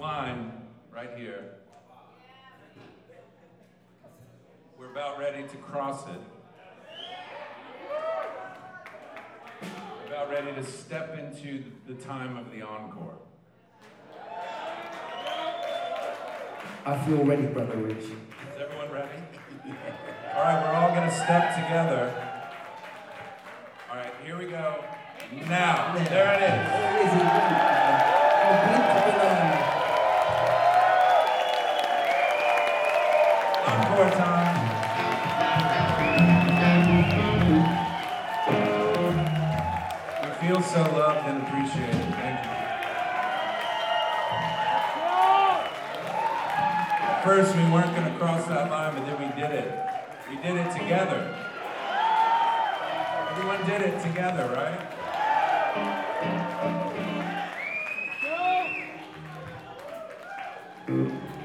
line right here. We're about ready to cross it. We're about ready to step into the time of the encore. I feel ready, Brother Rich. Is everyone ready? All right, we're all gonna step together. All right, here we go. Now, there it is. Encore time. We feel so loved and appreciated. Thank you. At first, we weren't going to cross that line, but then we did it. We did it together. Everyone did it together, right? Go!